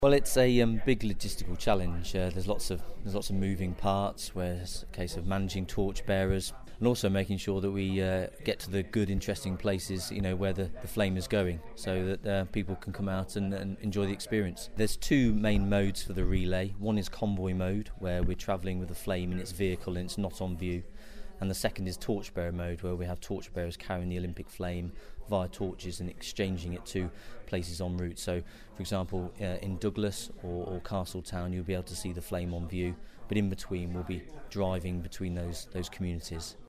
Well, it's a big logistical challenge. There's lots of moving parts, where it's a case of managing torchbearers and also making sure that we get to the good, interesting places, where the flame is going, so that people can come out and enjoy the experience. There's two main modes for the relay. One is convoy mode, where we're travelling with the flame in its vehicle and it's not on view. And the second is torchbearer mode, where we have torchbearers carrying the Olympic flame via torches and exchanging it to places en route. So, for example, in Douglas or Castletown, you'll be able to see the flame on view, but in between we'll be driving between those communities.